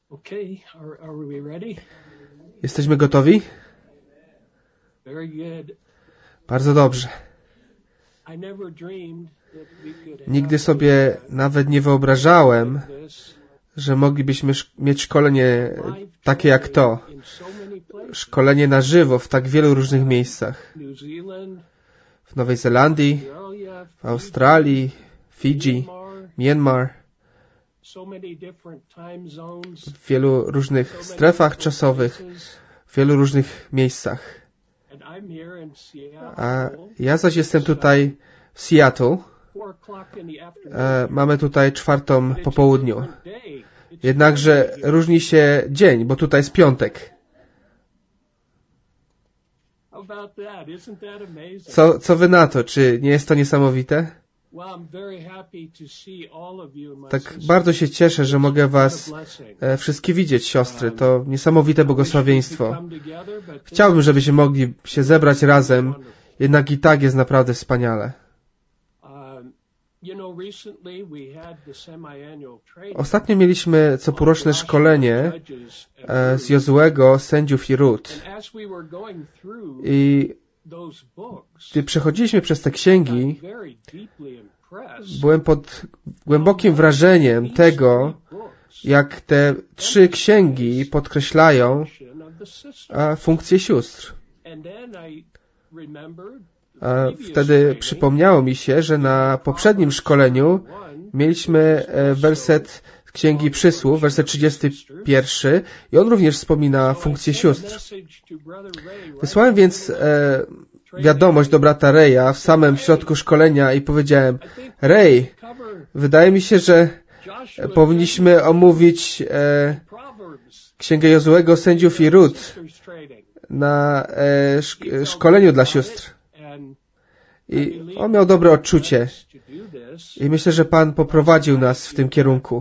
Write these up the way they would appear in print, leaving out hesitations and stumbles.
Okay, are we ready? Jesteśmy gotowi? Very good. Bardzo dobrze. I never dreamed that we could Nigdy sobie nawet nie wyobrażałem, have this że moglibyśmy mieć szkolenie takie jak to. in so many places. Szkolenie na żywo w tak wielu różnych miejscach. New Zealand, W Nowej Zelandii, Australia, w Australii, Fidżi, Myanmar, so many different time zones, w wielu różnych strefach czasowych, w wielu różnych miejscach. and I'm here in Seattle. A ja zaś jestem tutaj w Seattle. 4:00 in the afternoon. Mamy tutaj 4:00 po południu. Different day. It's Jednakże różni się dzień, bo tutaj jest piątek. How about that? Isn't that amazing? Co wy na to? Czy nie jest to niesamowite? Well, I'm very happy to see all of you, my Tak sisters. bardzo się cieszę, że mogę What a was blessing. wszystkie widzieć, siostry. To niesamowite błogosławieństwo. Come together, but this Chciałbym, żebyśmy mogli się zebrać razem, jednak i tak jest naprawdę wspaniale. You know, recently we had the semi-annual training. Ostatnio mieliśmy coporoczne szkolenie z Jozuego, sędziów i Rut. And as we were going through I those books, gdy przechodziliśmy przez te księgi, I'm very deeply impressed. byłem pod głębokim wrażeniem tego, jak te 3 księgi podkreślają Of the system. funkcję sióstr. And then I remembered Wtedy przypomniało mi się, że na poprzednim szkoleniu mieliśmy werset z Księgi Przysłów, werset 31 i on również wspomina funkcję sióstr. Wysłałem więc wiadomość do brata Raya w samym środku szkolenia i powiedziałem: Ray, wydaje mi się, że powinniśmy omówić Księgę Jozuego, sędziów i Rut na szkoleniu dla sióstr. I on miał dobre odczucie. I myślę, że Pan poprowadził nas w tym kierunku.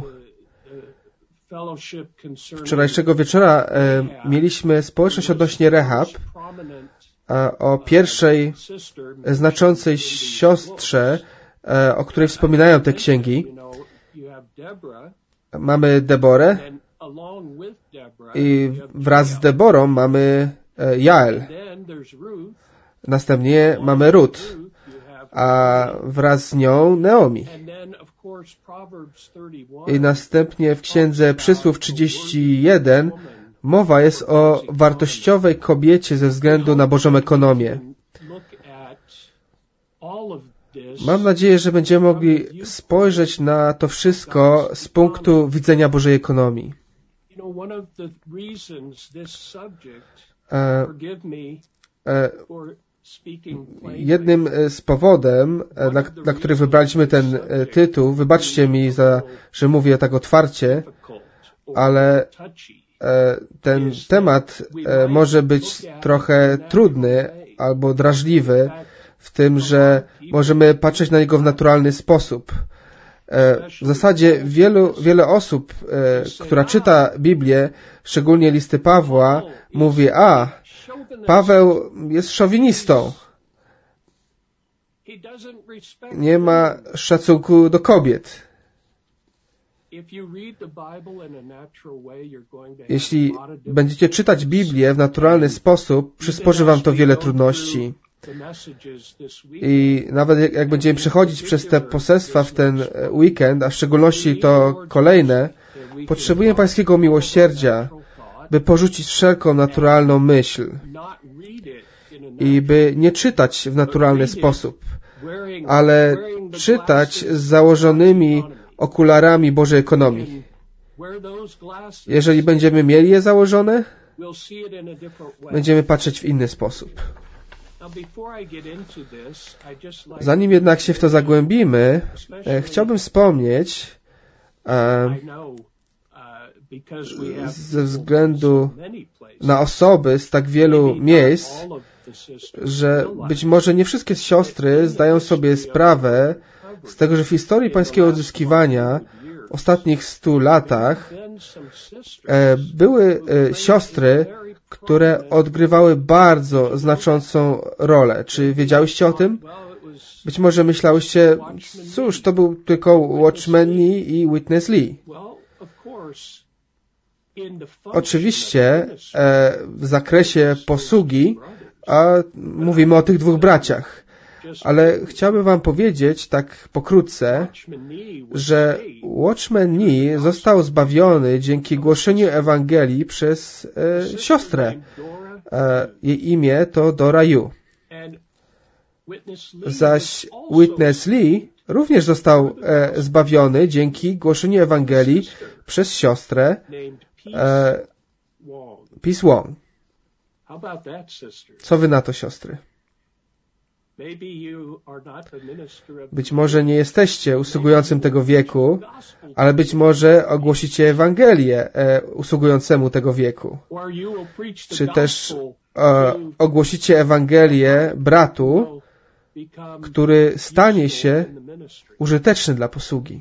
Wczorajszego wieczora mieliśmy społeczność odnośnie Rehab, o pierwszej znaczącej siostrze, o której wspominają te księgi. Mamy Deborę i wraz z Deborą mamy Jael. Następnie mamy Rut, a wraz z nią Naomi. I następnie w Księdze Przysłów 31 mowa jest o wartościowej kobiecie ze względu na Bożą ekonomię. Mam nadzieję, że będziemy mogli spojrzeć na to wszystko z punktu widzenia Bożej ekonomii. Jednym z powodem, dla których wybraliśmy ten tytuł, wybaczcie mi, że mówię tak otwarcie, ale ten temat może być trochę trudny albo drażliwy w tym, że możemy patrzeć na niego w naturalny sposób. W zasadzie wiele osób, która czyta Biblię, szczególnie listy Pawła, mówi: Paweł jest szowinistą. Nie ma szacunku do kobiet. Jeśli będziecie czytać Biblię w naturalny sposób, przysporzy wam to wiele trudności. I nawet jak będziemy przechodzić przez te poselstwa w ten weekend, a w szczególności to kolejne, potrzebujemy Pańskiego miłosierdzia, by porzucić wszelką naturalną myśl i by nie czytać w naturalny sposób, ale czytać z założonymi okularami Bożej ekonomii. Jeżeli będziemy mieli je założone, będziemy patrzeć w inny sposób. Zanim jednak się w to zagłębimy, chciałbym wspomnieć, ze względu na osoby z tak wielu miejsc, że być może nie wszystkie siostry zdają sobie sprawę z tego, że w historii pańskiego odzyskiwania w ostatnich 100 latach były siostry, które odgrywały bardzo znaczącą rolę. Czy wiedziałyście o tym? Być może myślałyście, cóż, to był tylko Watchmeni i Witness Lee. Oczywiście w zakresie posługi mówimy o tych dwóch braciach, ale chciałbym wam powiedzieć tak pokrótce, że Watchman Nee został zbawiony dzięki głoszeniu Ewangelii przez siostrę. Jej imię to Dora Yu. Zaś Witness Lee również został zbawiony dzięki głoszeniu Ewangelii przez siostrę Peace Wong. Co wy na to, siostry? Być może nie jesteście usługującym tego wieku, ale być może ogłosicie Ewangelię usługującemu tego wieku. Czy też ogłosicie Ewangelię bratu, który stanie się użyteczny dla posługi.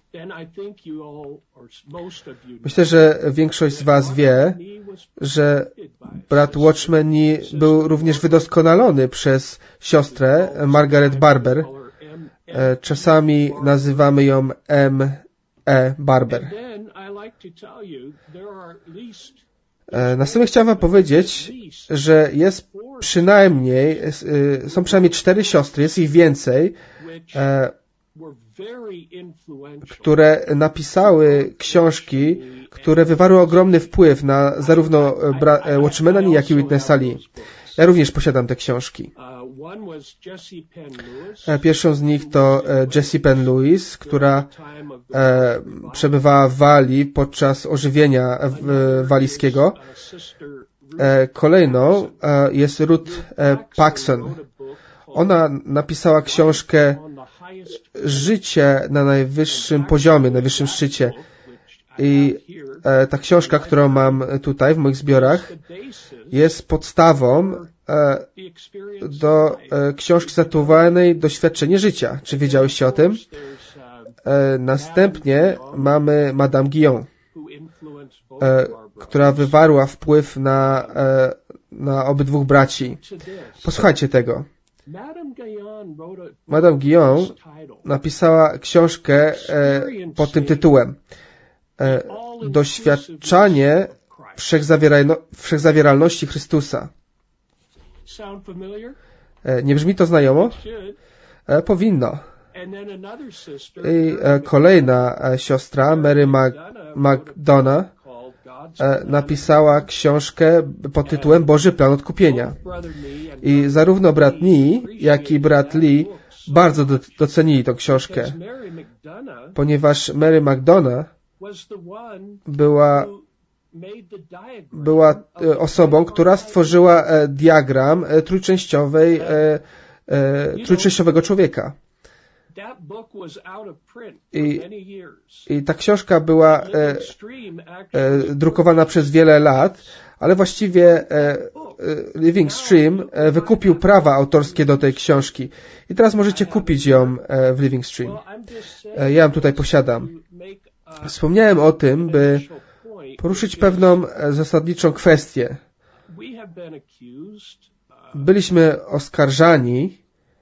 Myślę, że większość z was wie, że brat Watchman Nee był również wydoskonalony przez siostrę Margaret Barber. Czasami nazywamy ją M.E. Barber. Następnie chciałem wam powiedzieć, że są przynajmniej 4 siostry, jest ich więcej, które napisały książki, które wywarły ogromny wpływ na zarówno Watchmana, jak i Witnessa Lee. Ja również posiadam te książki. Pierwszą z nich to Jessie Penn Lewis, która przebywała w Walii podczas ożywienia walijskiego. Kolejną jest Ruth Paxson. Ona napisała książkę Życie na najwyższym poziomie, najwyższym szczycie. I ta książka, którą mam tutaj w moich zbiorach, jest podstawą do książki zatytułowanej Doświadczenie życia. Czy wiedziałyście o tym? Następnie mamy Madame Guyon, która wywarła wpływ na obydwóch braci. Posłuchajcie tego. Madame Guyon napisała książkę pod tym tytułem Doświadczanie wszechzawieralności Chrystusa. Nie brzmi to znajomo? Powinno. I kolejna siostra, Mary McDonough, napisała książkę pod tytułem Boży plan odkupienia. I zarówno brat Nee, jak i brat Lee bardzo docenili tę książkę, ponieważ Mary McDonough była osobą, która stworzyła diagram trójczęściowego człowieka. I ta książka była drukowana przez wiele lat, ale właściwie Living Stream wykupił prawa autorskie do tej książki. I teraz możecie kupić ją w Living Stream. Ja ją tutaj posiadam. Wspomniałem o tym, by poruszyć pewną zasadniczą kwestię. Byliśmy oskarżani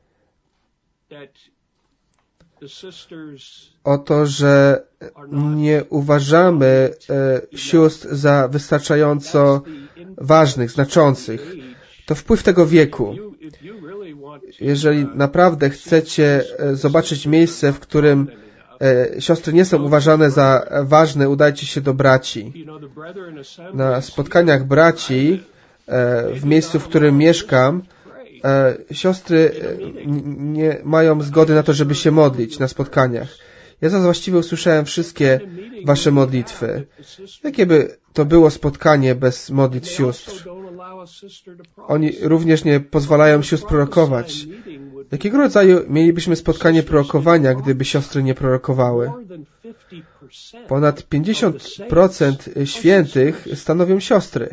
o to, że nie uważamy sióstr za wystarczająco ważnych, znaczących. To wpływ tego wieku. Jeżeli naprawdę chcecie zobaczyć miejsce, w którym siostry nie są uważane za ważne, udajcie się do braci. Na spotkaniach braci, w miejscu, w którym mieszkam, siostry nie mają zgody na to, żeby się modlić na spotkaniach. Ja właściwie usłyszałem wszystkie wasze modlitwy. Jakie by to było spotkanie bez modlitw sióstr? Oni również nie pozwalają sióstr prorokować. Jakiego rodzaju mielibyśmy spotkanie prorokowania, gdyby siostry nie prorokowały? Ponad 50% świętych stanowią siostry.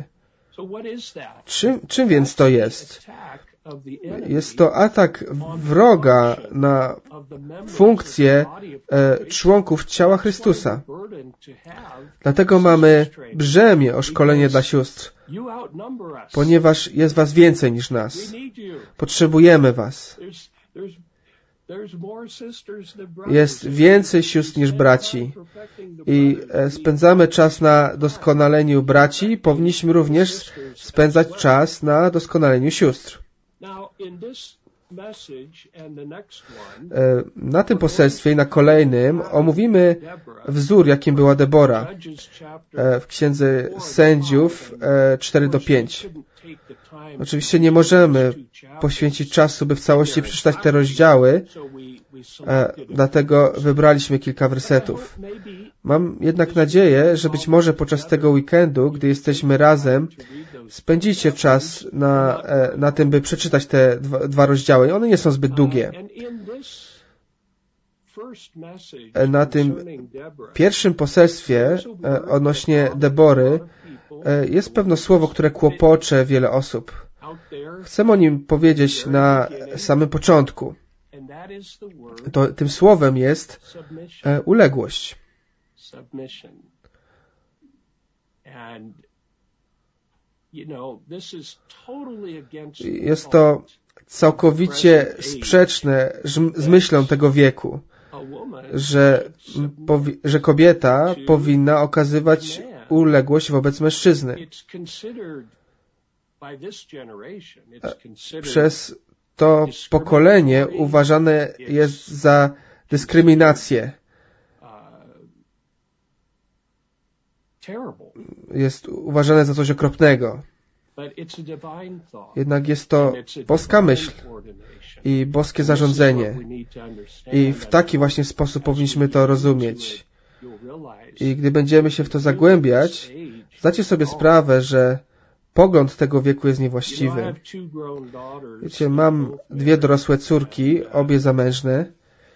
Czym więc to jest? Jest to atak wroga na funkcję członków ciała Chrystusa. Dlatego mamy brzemię o szkolenie dla sióstr, ponieważ jest was więcej niż nas. Potrzebujemy was. Jest więcej sióstr niż braci i spędzamy czas na doskonaleniu braci, powinniśmy również spędzać czas na doskonaleniu sióstr. Na tym poselstwie i na kolejnym omówimy wzór, jakim była Debora w Księdze Sędziów 4-5. Oczywiście nie możemy poświęcić czasu, by w całości przeczytać te rozdziały, dlatego wybraliśmy kilka wersetów. Mam jednak nadzieję, że być może podczas tego weekendu, gdy jesteśmy razem, spędzicie czas na tym, by przeczytać te dwa rozdziały. One nie są zbyt długie. Na tym pierwszym poselstwie odnośnie Debory jest pewne słowo, które kłopocze wiele osób. Chcę o nim powiedzieć na samym początku. Tym słowem jest uległość. Jest to całkowicie sprzeczne z myślą tego wieku, że kobieta powinna okazywać uległość wobec mężczyzny. Przez to pokolenie uważane jest za dyskryminację. Jest uważane za coś okropnego. Jednak jest to boska myśl i boskie zarządzenie. I w taki właśnie sposób powinniśmy to rozumieć. I gdy będziemy się w to zagłębiać, zdajcie sobie sprawę, że pogląd tego wieku jest niewłaściwy. Wiecie, mam 2 dorosłe córki, obie zamężne.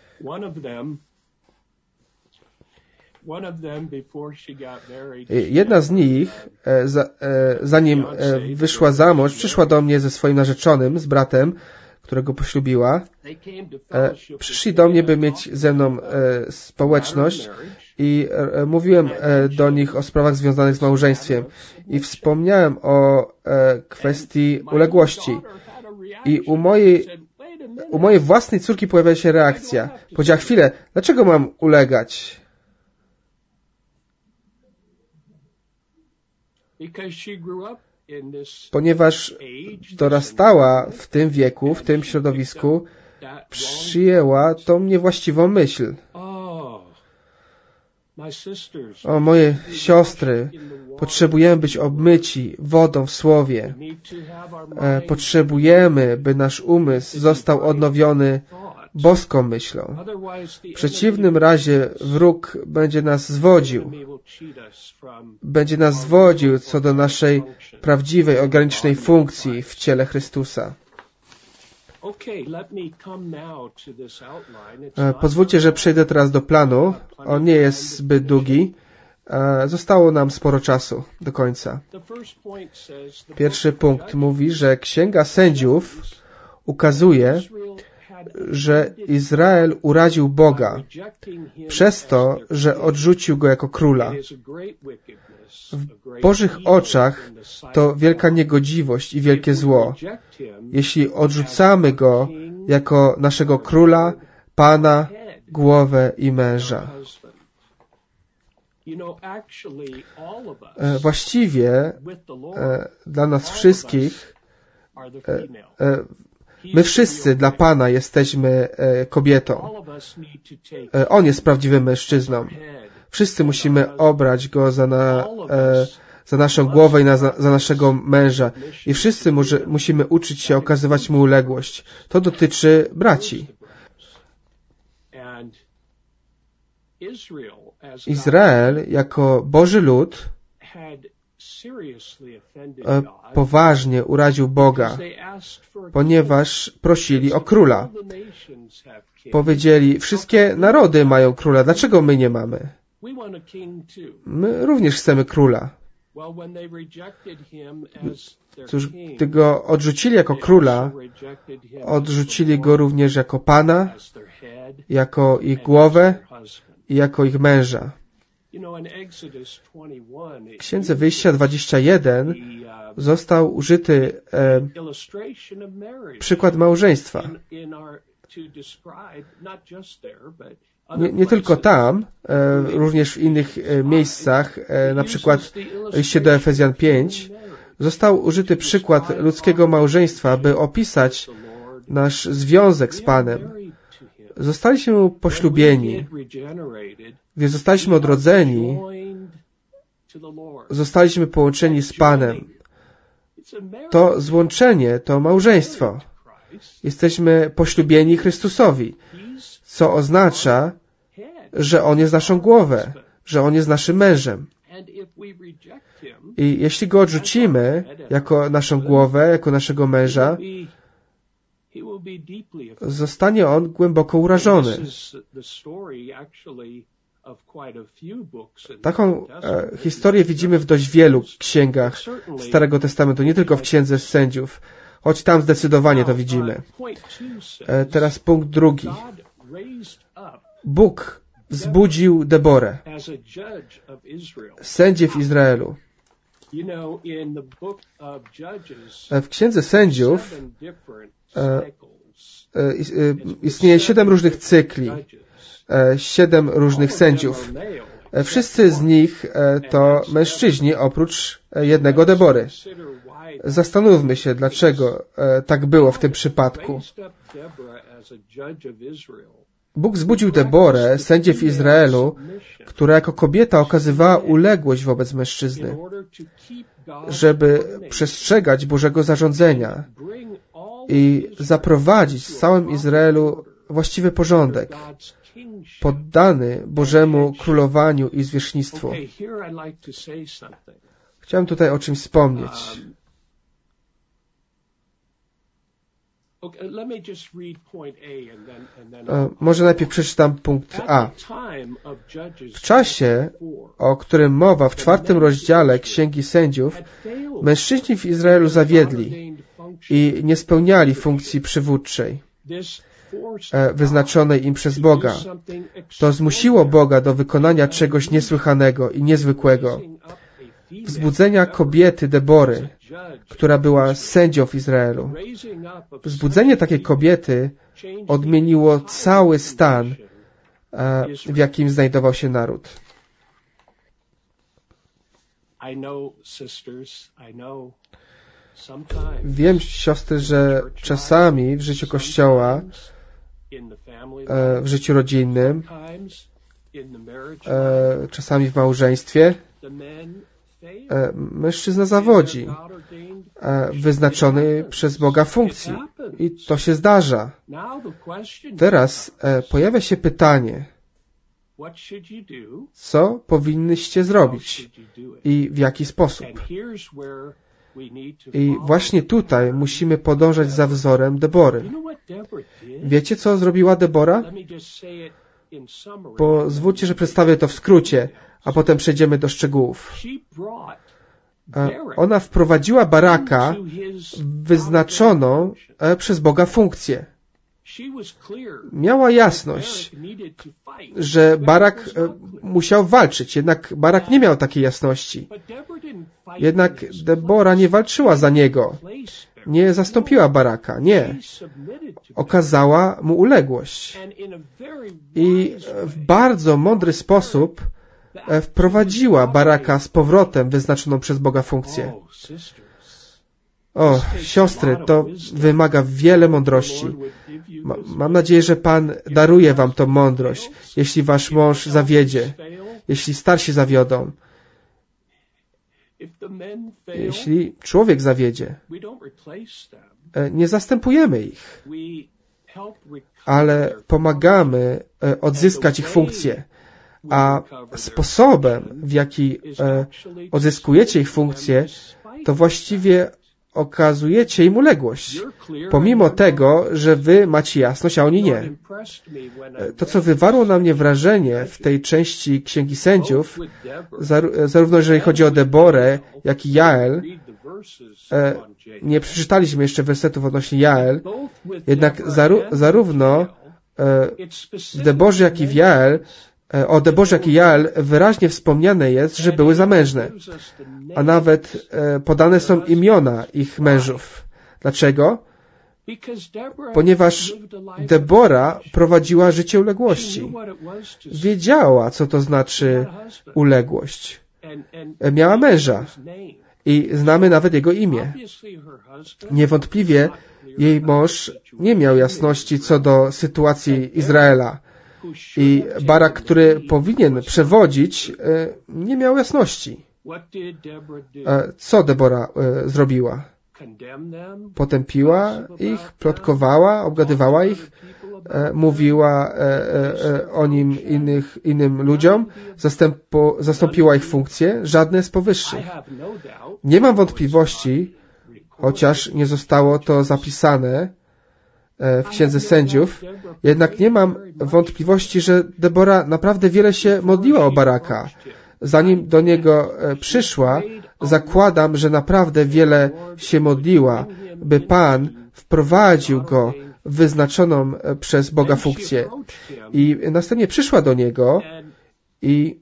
Jedna z nich, zanim wyszła za mąż, przyszła do mnie ze swoim narzeczonym, z bratem, którego poślubiła. Przyszli do mnie, by mieć ze mną społeczność i mówiłem do nich o sprawach związanych z małżeństwem i wspomniałem o kwestii uległości. I u mojej własnej córki pojawia się reakcja. Powiedziała: chwilę, dlaczego mam ulegać? Ponieważ dorastała w tym wieku, w tym środowisku, przyjęła tą niewłaściwą myśl. O, moje siostry, potrzebujemy być obmyci wodą w Słowie. Potrzebujemy, by nasz umysł został odnowiony boską myślą. W przeciwnym razie wróg będzie nas zwodził. Będzie nas zwodził co do naszej prawdziwej, organicznej funkcji w ciele Chrystusa. Pozwólcie, że przejdę teraz do planu. On nie jest zbyt długi. Zostało nam sporo czasu do końca. Pierwszy punkt mówi, że Księga Sędziów ukazuje, że Izrael uraził Boga przez to, że odrzucił Go jako króla. W Bożych oczach to wielka niegodziwość i wielkie zło. Jeśli odrzucamy Go jako naszego króla, Pana, głowę i męża. Właściwie dla nas wszystkich, my wszyscy dla Pana jesteśmy kobietą. On jest prawdziwym mężczyzną. Wszyscy musimy obrać Go za naszą głowę i za naszego męża. I wszyscy musimy uczyć się okazywać Mu uległość. To dotyczy braci. Izrael jako Boży lud poważnie uraził Boga, ponieważ prosili o króla. Powiedzieli: wszystkie narody mają króla, dlaczego my nie mamy? My również chcemy króla. Cóż, gdy Go odrzucili jako króla, odrzucili Go również jako Pana, jako ich głowę i jako ich męża. W Księdze Wyjścia 21 został użyty przykład małżeństwa. Nie tylko tam, również w innych miejscach, na przykład w liście do Efezjan 5, został użyty przykład ludzkiego małżeństwa, by opisać nasz związek z Panem. Zostaliśmy poślubieni, gdy zostaliśmy odrodzeni, zostaliśmy połączeni z Panem. To złączenie, to małżeństwo. Jesteśmy poślubieni Chrystusowi, co oznacza, że On jest naszą głowę, że On jest naszym mężem. I jeśli Go odrzucimy jako naszą głowę, jako naszego męża, zostanie On głęboko urażony. Taką historię widzimy w dość wielu księgach Starego Testamentu, nie tylko w Księdze Sędziów, choć tam zdecydowanie to widzimy. Teraz punkt drugi. Bóg wzbudził Deborę, sędzię w Izraelu. W Księdze Sędziów istnieje 7 różnych cykli, 7 różnych sędziów. Wszyscy z nich to mężczyźni, oprócz jednego Debory. Zastanówmy się, dlaczego tak było w tym przypadku. Bóg wzbudził Deborę, sędzię w Izraelu, która jako kobieta okazywała uległość wobec mężczyzny, żeby przestrzegać Bożego zarządzenia i zaprowadzić w całym Izraelu właściwy porządek, poddany Bożemu królowaniu i zwierzchnictwu. Chciałem tutaj o czymś wspomnieć. Może najpierw przeczytam punkt A. W czasie, o którym mowa w 4 rozdziale Księgi Sędziów, mężczyźni w Izraelu zawiedli i nie spełniali funkcji przywódczej wyznaczonej im przez Boga. To zmusiło Boga do wykonania czegoś niesłychanego i niezwykłego. Wzbudzenia kobiety Debory, która była sędzią w Izraelu. Wzbudzenie takiej kobiety odmieniło cały stan, w jakim znajdował się naród. Wiem, siostry, że czasami w życiu Kościoła, w życiu rodzinnym, czasami w małżeństwie, mężczyzna zawodzi wyznaczony przez Boga funkcji. I to się zdarza. Teraz pojawia się pytanie, co powinnyście zrobić i w jaki sposób. I właśnie tutaj musimy podążać za wzorem Debory. Wiecie, co zrobiła Debora? Pozwólcie, że przedstawię to w skrócie, a potem przejdziemy do szczegółów. Ona wprowadziła Baraka w wyznaczoną przez Boga funkcję. Miała jasność, że Barak musiał walczyć, jednak Barak nie miał takiej jasności. Jednak Debora nie walczyła za niego. Nie zastąpiła Baraka, nie. Okazała mu uległość. I w bardzo mądry sposób wprowadziła Baraka z powrotem wyznaczoną przez Boga funkcję. O, siostry, to wymaga wiele mądrości. Mam nadzieję, że Pan daruje wam tą mądrość, jeśli wasz mąż zawiedzie, jeśli starsi zawiodą, jeśli człowiek zawiedzie. Nie zastępujemy ich, ale pomagamy odzyskać ich funkcję. A sposobem, w jaki odzyskujecie ich funkcję, to właściwie okazujecie im uległość, pomimo tego, że wy macie jasność, a oni nie. To, co wywarło na mnie wrażenie w tej części Księgi Sędziów, zarówno jeżeli chodzi o Deborę, jak i Jael, nie przeczytaliśmy jeszcze wersetów odnośnie Jael, jednak zarówno w Deborze, jak i w Jael, o Deborze, jak i Jael wyraźnie wspomniane jest, że były zamężne. A nawet podane są imiona ich mężów. Dlaczego? ponieważ Debora prowadziła życie uległości. Wiedziała, co to znaczy uległość. Miała męża i znamy nawet jego imię. Niewątpliwie jej mąż nie miał jasności co do sytuacji Izraela. I Barak, który powinien przewodzić, nie miał jasności. Co Debora zrobiła? Potępiła ich, plotkowała, obgadywała ich, mówiła o nim innym ludziom, zastąpiła ich funkcję, żadne z powyższych. Nie mam wątpliwości, chociaż nie zostało to zapisane w Księdze Sędziów, jednak nie mam wątpliwości, że Debora naprawdę wiele się modliła o Baraka. Zanim do niego przyszła, zakładam, że naprawdę wiele się modliła, by Pan wprowadził go w wyznaczoną przez Boga funkcję. I następnie przyszła do niego i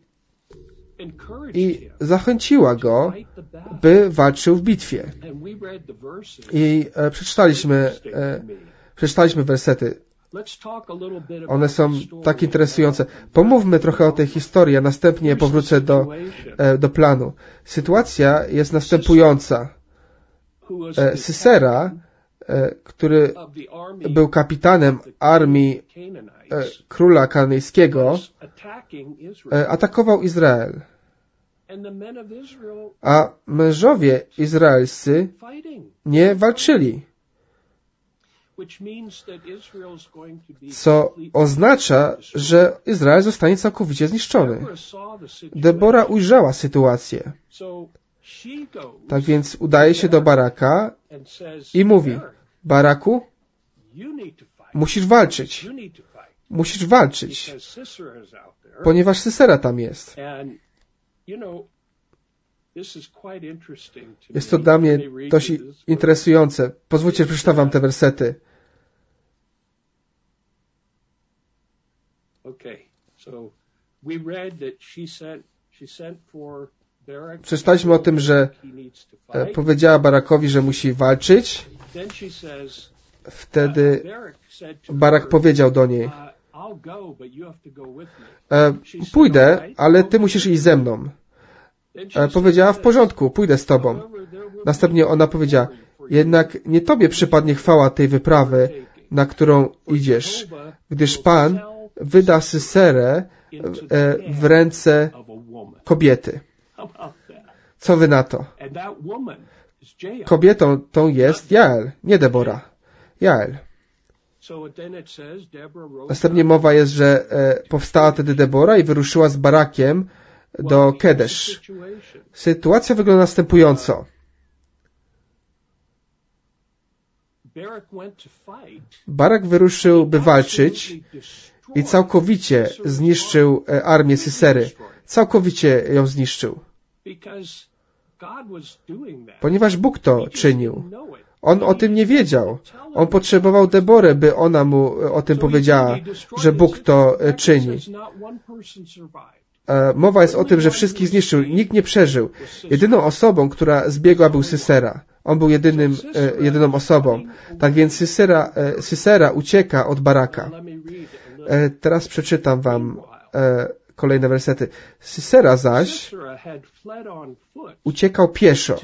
zachęciła go, by walczył w bitwie. I przeczytaliśmy wersety. One są tak interesujące. Pomówmy trochę o tej historii, a następnie powrócę do planu. Sytuacja jest następująca. Sisera, który był kapitanem armii króla kananejskiego, atakował Izrael. A mężowie izraelscy nie walczyli. Co oznacza, że Izrael zostanie całkowicie zniszczony. Debora ujrzała sytuację. Tak więc udaje się do Baraka i mówi: Baraku, musisz walczyć. Musisz walczyć, ponieważ Sisera tam jest. Jest to dla mnie dość interesujące. Pozwólcie, że przeczytam wam te wersety. Przeczytaliśmy o tym, że powiedziała Barakowi, że musi walczyć. Wtedy Barak powiedział do niej: pójdę, ale ty musisz iść ze mną. Powiedziała: w porządku, pójdę z tobą. Następnie ona powiedziała: jednak nie tobie przypadnie chwała tej wyprawy, na którą idziesz, gdyż Pan wyda Siserę w ręce kobiety. Co wy na to? Kobietą tą jest Jael, nie Debora. Jael. Następnie mowa jest, że powstała wtedy Debora i wyruszyła z Barakiem do Kedesz. Sytuacja wygląda następująco. Barak wyruszył, by walczyć i całkowicie zniszczył armię Sisery. Całkowicie ją zniszczył. Ponieważ Bóg to czynił. On o tym nie wiedział. On potrzebował Deborę, by ona mu o tym powiedziała, że Bóg to czyni. Mowa jest o tym, że wszystkich zniszczył. Nikt nie przeżył. Jedyną osobą, która zbiegła, był Sisera. On był jedyną osobą. Tak więc Sisera ucieka od Baraka. Teraz przeczytam wam kolejne wersety. Sisera zaś uciekał pieszo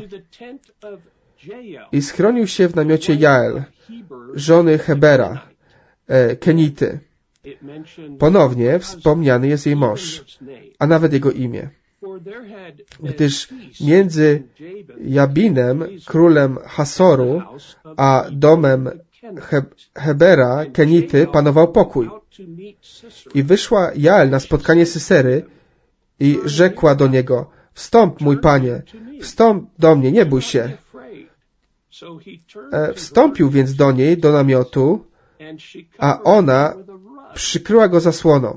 i schronił się w namiocie Jael, żony Hebera, Kenity. Ponownie wspomniany jest jej mąż, a nawet jego imię. Gdyż między Jabinem, królem Hasoru, a domem Hebera, Kenity, panował pokój. I wyszła Jael na spotkanie Sisery i rzekła do niego: wstąp, mój panie, wstąp do mnie, nie bój się. Wstąpił więc do niej, do namiotu, a ona przykryła go zasłoną.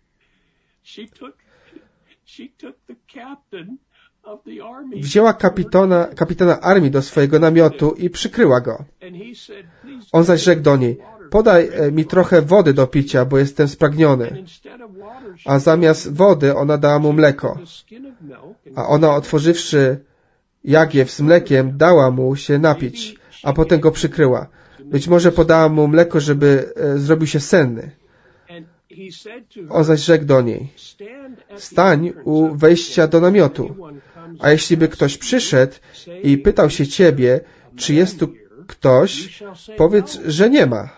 Wzięła kapitana armii do swojego namiotu i przykryła go. On zaś rzekł do niej: podaj mi trochę wody do picia, bo jestem spragniony. A zamiast wody ona dała mu mleko. A ona, otworzywszy jagieł z mlekiem, dała mu się napić, a potem go przykryła. Być może podała mu mleko, żeby zrobił się senny. On zaś rzekł do niej: stań u wejścia do namiotu, a jeśli by ktoś przyszedł i pytał się ciebie, czy jest tu ktoś, powiedz, że nie ma.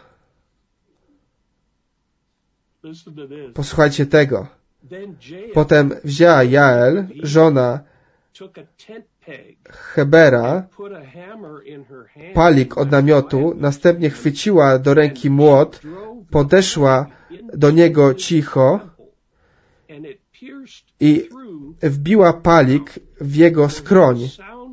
Posłuchajcie tego. Potem wzięła Jael, żona Hebera, palik od namiotu, następnie chwyciła do ręki młot, podeszła do niego cicho i wbiła palik w jego skroń,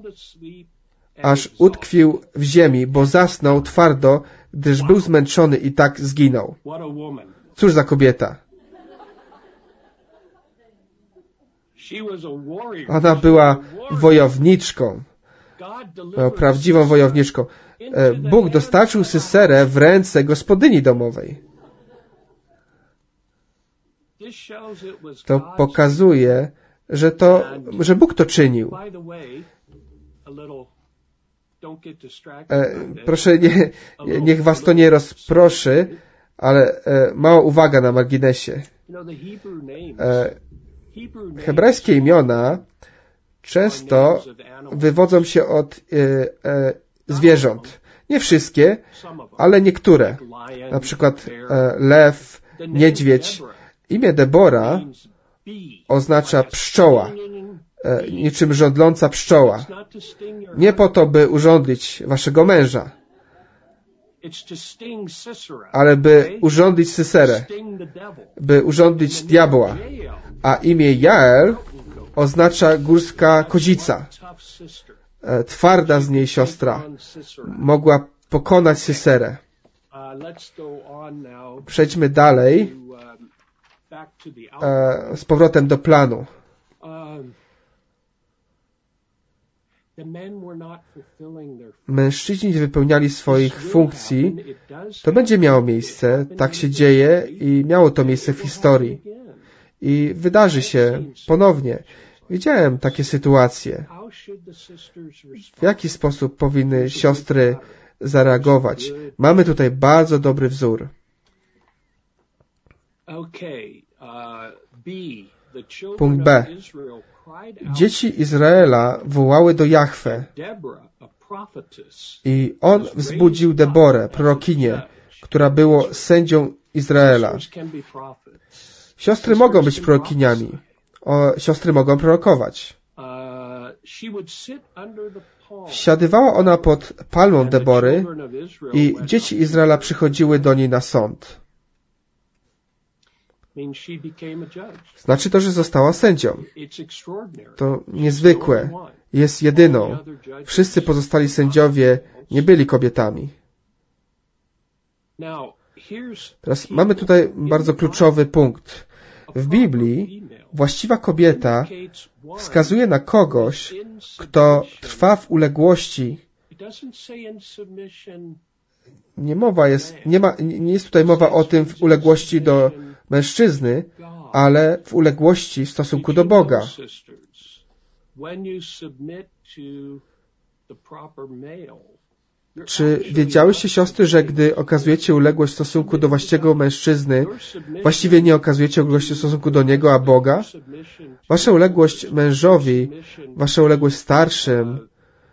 aż utkwił w ziemi, bo zasnął twardo, gdyż był zmęczony i tak zginął. Cóż za kobieta! Ona była wojowniczką, prawdziwą wojowniczką. Bóg dostarczył Syserę w ręce gospodyni domowej. To pokazuje, że Bóg to czynił. Proszę, niech was to nie rozproszy, ale mała uwaga na marginesie. Hebrajskie imiona często wywodzą się od zwierząt. Nie wszystkie, ale niektóre. Na przykład lew, niedźwiedź. Imię Debora oznacza pszczoła, niczym żądląca pszczoła. Nie po to, by urządlić waszego męża, ale by urządlić Syserę, by urządlić diabła. A imię Jael oznacza górska kozica. Twarda z niej siostra mogła pokonać Syserę. Przejdźmy dalej z powrotem do planu. Mężczyźni nie wypełniali swoich funkcji. To będzie miało miejsce, tak się dzieje i miało to miejsce w historii. I wydarzy się ponownie. Widziałem takie sytuacje. W jaki sposób powinny siostry zareagować? Mamy tutaj bardzo dobry wzór. Punkt B. Dzieci Izraela wołały do Jahwe i on wzbudził Deborę, prorokinię, która była sędzią Izraela. Siostry mogą być prorokiniami. Siostry mogą prorokować. Siadywała ona pod palmą Debory i dzieci Izraela przychodziły do niej na sąd. Znaczy to, że została sędzią. To niezwykłe. Jest jedyną. Wszyscy pozostali sędziowie nie byli kobietami. Teraz mamy tutaj bardzo kluczowy punkt. W Biblii właściwa kobieta wskazuje na kogoś, kto trwa w uległości. Nie jest tutaj mowa o tym w uległości do mężczyzny, ale w uległości w stosunku do Boga. Czy wiedziałyście, siostry, że gdy okazujecie uległość w stosunku do właściwego mężczyzny, właściwie nie okazujecie uległości w stosunku do niego, a Boga? Wasza uległość mężowi, wasza uległość starszym,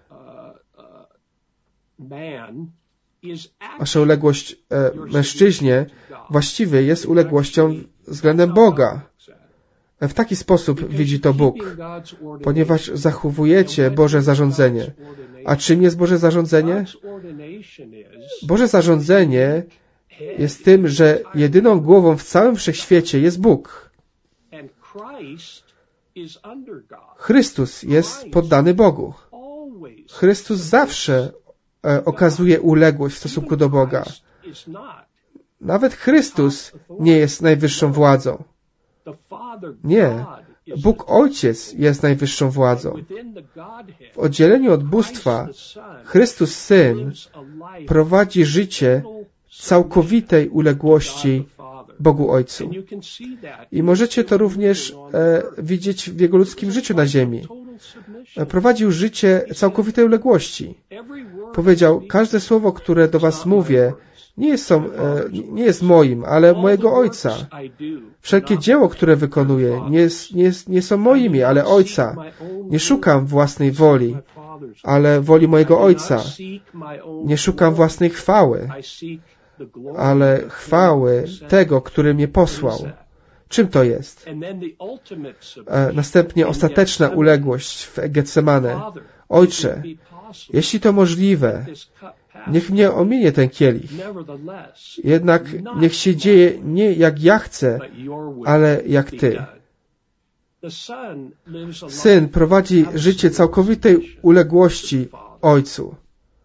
wasza uległość mężczyźnie właściwie jest uległością względem Boga. W taki sposób widzi to Bóg, ponieważ zachowujecie Boże zarządzenie. A czym jest Boże zarządzenie? Boże zarządzenie jest tym, że jedyną głową w całym wszechświecie jest Bóg. Chrystus jest poddany Bogu. Chrystus zawsze okazuje uległość w stosunku do Boga. Nawet Chrystus nie jest najwyższą władzą. Nie. Bóg Ojciec jest najwyższą władzą. W oddzieleniu od bóstwa Chrystus Syn prowadzi życie całkowitej uległości Bogu Ojcu. I możecie to również widzieć w Jego ludzkim życiu na ziemi. Prowadził życie całkowitej uległości. Powiedział, każde słowo, które do was mówię, nie jest moim, ale mojego Ojca. Wszelkie dzieło, które wykonuję, nie są moimi, ale Ojca. Nie szukam własnej woli, ale woli mojego Ojca. Nie szukam własnej chwały, ale chwały tego, który mnie posłał. Czym to jest? Następnie ostateczna uległość w Getsemane. Ojcze, jeśli to możliwe, niech mnie ominie ten kielich. Jednak niech się dzieje nie jak ja chcę, ale jak Ty. Syn prowadzi życie całkowitej uległości Ojcu.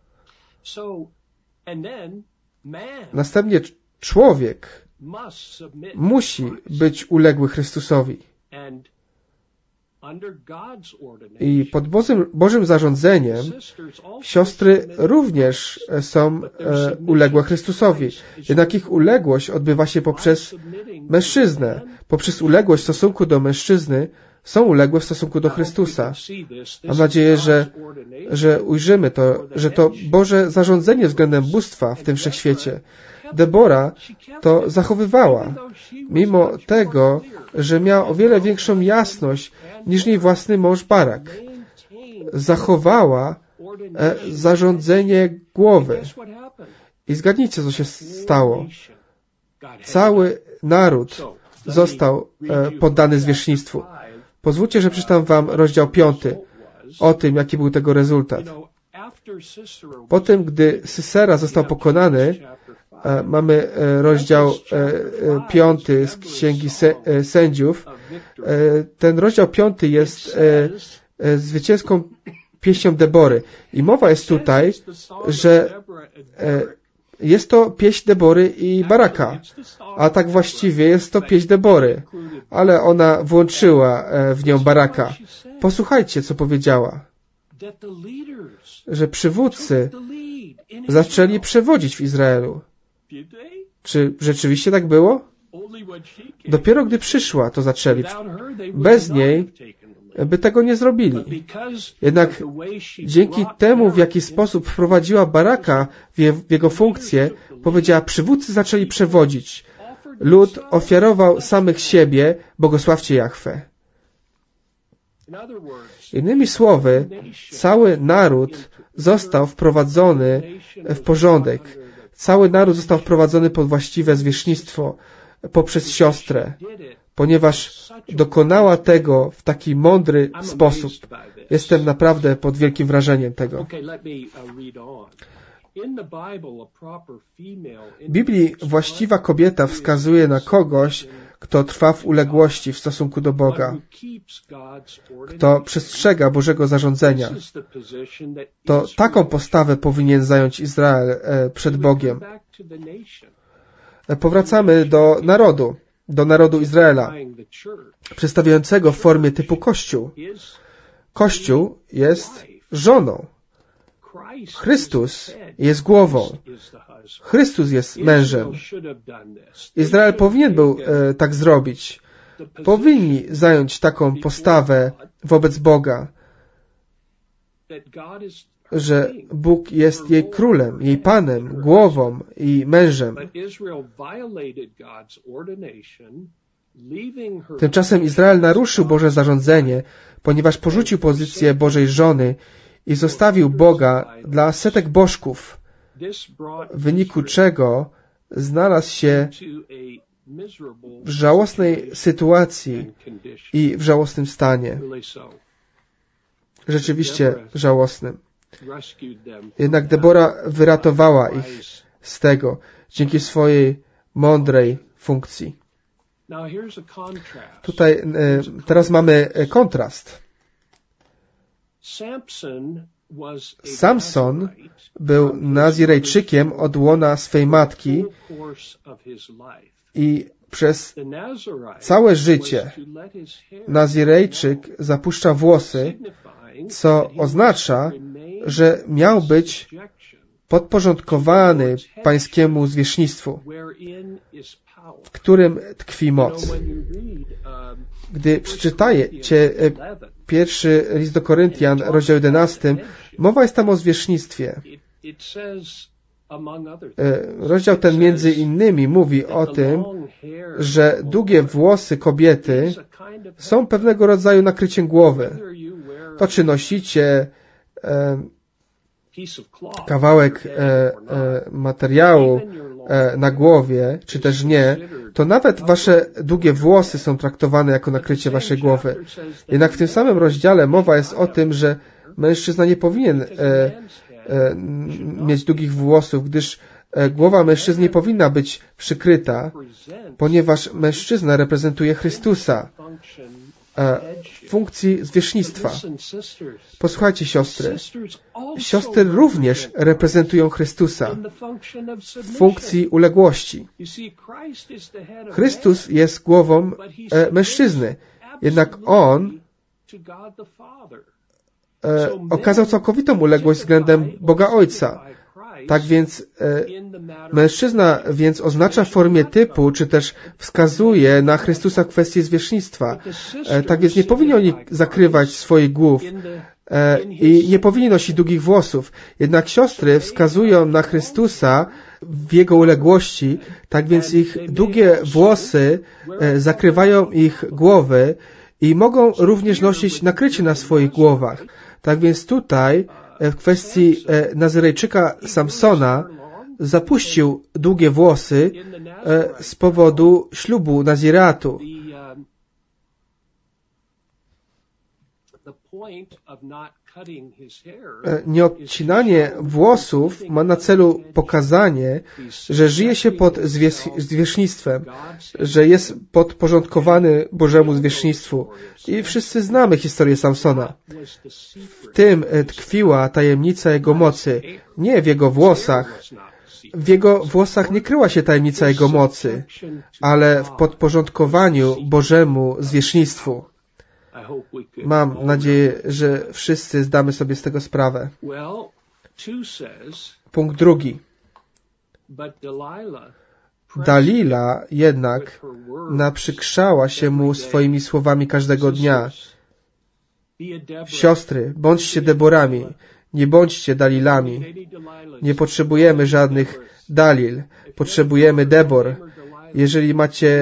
Następnie człowiek musi być uległy Chrystusowi. I pod Bożym zarządzeniem siostry również są uległe Chrystusowi. Jednak ich uległość odbywa się poprzez mężczyznę. Poprzez uległość w stosunku do mężczyzny są uległe w stosunku do Chrystusa. Mam nadzieję, że ujrzymy to, że to Boże zarządzenie względem bóstwa w tym wszechświecie. Debora to zachowywała, mimo tego, że miała o wiele większą jasność niż jej własny mąż Barak. Zachowała zarządzenie głowy. I zgadnijcie, co się stało. Cały naród został poddany zwierzchnictwu. Pozwólcie, że przeczytam wam rozdział 5 o tym, jaki był tego rezultat. Po tym, gdy Sysera został pokonany, mamy rozdział 5 z Księgi Sędziów. Ten rozdział 5 jest zwycięską pieśnią Debory. I mowa jest tutaj, że jest to pieśń Debory i Baraka, a tak właściwie jest to pieśń Debory, ale ona włączyła w nią Baraka. Posłuchajcie, co powiedziała. Że przywódcy zaczęli przewodzić w Izraelu. Czy rzeczywiście tak było? Dopiero gdy przyszła, to zaczęli. Bez niej by tego nie zrobili. Jednak dzięki temu, w jaki sposób wprowadziła Baraka w jego funkcję, powiedziała, przywódcy zaczęli przewodzić. Lud ofiarował samych siebie, błogosławcie Jahwe. Innymi słowy, cały naród został wprowadzony w porządek. Cały naród został wprowadzony pod właściwe zwierzchnictwo poprzez siostrę, ponieważ dokonała tego w taki mądry sposób. Jestem naprawdę pod wielkim wrażeniem tego. W Biblii właściwa kobieta wskazuje na kogoś, kto trwa w uległości w stosunku do Boga, kto przestrzega Bożego zarządzenia. To taką postawę powinien zająć Izrael przed Bogiem. Powracamy do narodu Izraela, przedstawiającego w formie typu Kościół. Kościół jest żoną. Chrystus jest głową. Chrystus jest mężem. Izrael powinien był tak zrobić. Powinni zająć taką postawę wobec Boga, że Bóg jest jej królem, jej panem, głową i mężem. Tymczasem Izrael naruszył Boże zarządzenie, ponieważ porzucił pozycję Bożej żony i zostawił Boga dla setek bożków, w wyniku czego znalazł się w żałosnej sytuacji i w żałosnym stanie. Rzeczywiście żałosnym. Jednak Debora wyratowała ich z tego dzięki swojej mądrej funkcji. Tutaj teraz mamy kontrast. Samson był Nazirejczykiem od łona swej matki i przez całe życie Nazirejczyk zapuszcza włosy, co oznacza, że miał być podporządkowany pańskiemu zwierzchnictwu, w którym tkwi moc. Gdy przeczytacie pierwszy list do Koryntian, rozdział 11, mowa jest tam o zwierzchnictwie. Rozdział ten między innymi mówi o tym, że długie włosy kobiety są pewnego rodzaju nakryciem głowy. To czy nosicie kawałek materiału na głowie, czy też nie, to nawet wasze długie włosy są traktowane jako nakrycie waszej głowy. Jednak w tym samym rozdziale mowa jest o tym, że mężczyzna nie powinien mieć długich włosów, gdyż głowa mężczyzny nie powinna być przykryta, ponieważ mężczyzna reprezentuje Chrystusa, funkcji zwierzchnictwa. Posłuchajcie, siostry. Siostry również reprezentują Chrystusa w funkcji uległości. Chrystus jest głową mężczyzny, jednak On okazał całkowitą uległość względem Boga Ojca. Tak więc mężczyzna więc oznacza w formie typu, czy też wskazuje na Chrystusa w kwestii zwierzchnictwa. Tak więc nie powinni oni zakrywać swoich głów i nie powinni nosić długich włosów. Jednak siostry wskazują na Chrystusa w Jego uległości, tak więc ich długie włosy zakrywają ich głowy i mogą również nosić nakrycie na swoich głowach. Tak więc tutaj w kwestii Nazyrejczyka Samsona zapuścił długie włosy z powodu ślubu Naziratu. Nieodcinanie włosów ma na celu pokazanie, że żyje się pod zwierzchnictwem, że jest podporządkowany Bożemu zwierzchnictwu. I wszyscy znamy historię Samsona. W tym tkwiła tajemnica jego mocy, nie w jego włosach. W jego włosach nie kryła się tajemnica jego mocy, ale w podporządkowaniu Bożemu zwierzchnictwu. Mam nadzieję, że wszyscy zdamy sobie z tego sprawę. Punkt drugi. Dalila jednak naprzykrzała się mu swoimi słowami każdego dnia. Siostry, bądźcie Deborami, nie bądźcie Dalilami. Nie potrzebujemy żadnych Dalil, potrzebujemy Debor. Jeżeli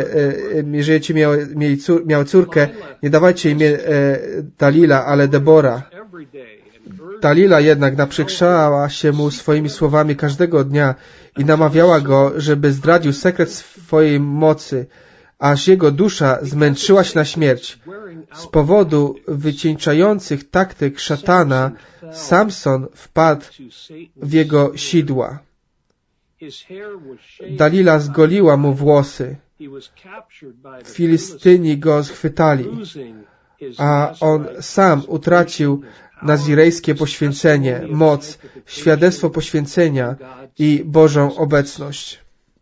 miały córkę, nie dawajcie imię Dalila, ale Debora. Dalila jednak naprzykrzała się mu swoimi słowami każdego dnia i namawiała go, żeby zdradził sekret swojej mocy, aż jego dusza zmęczyła się na śmierć. Z powodu wycieńczających taktyk szatana, Samson wpadł w jego sidła. Dalila zgoliła mu włosy. Filistyni go schwytali, a on sam utracił nazirejskie poświęcenie, moc, świadectwo poświęcenia i Bożą obecność.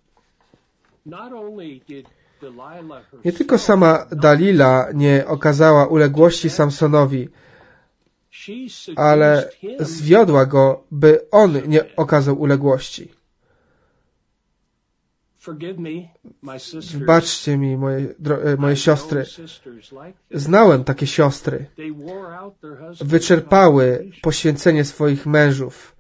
Nie tylko sama Dalila nie okazała uległości Samsonowi, ale zwiodła go, by on nie okazał uległości. Wybaczcie mi, moje siostry. Znałem takie siostry. Wyczerpały poświęcenie swoich mężów,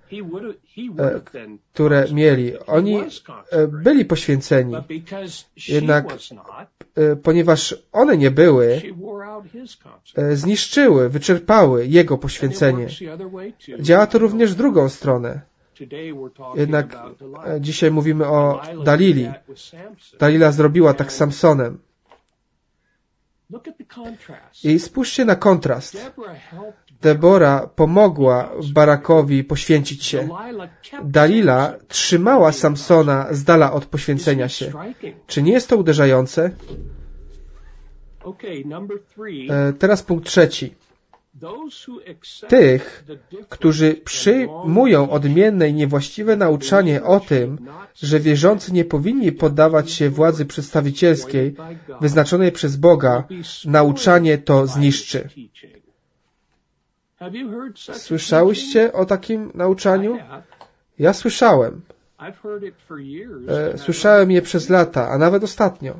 które mieli. Oni byli poświęceni. Jednak ponieważ one nie były, zniszczyły, wyczerpały jego poświęcenie. Działa to również w drugą stronę. Jednak dzisiaj mówimy o Dalili. Dalila zrobiła tak z Samsonem. I spójrzcie na kontrast. Debora pomogła Barakowi poświęcić się. Dalila trzymała Samsona z dala od poświęcenia się. Czy nie jest to uderzające? Teraz punkt trzeci. Tych, którzy przyjmują odmienne i niewłaściwe nauczanie o tym, że wierzący nie powinni poddawać się władzy przedstawicielskiej wyznaczonej przez Boga, nauczanie to zniszczy. Słyszałyście o takim nauczaniu? Ja słyszałem. Słyszałem je przez lata, a nawet ostatnio.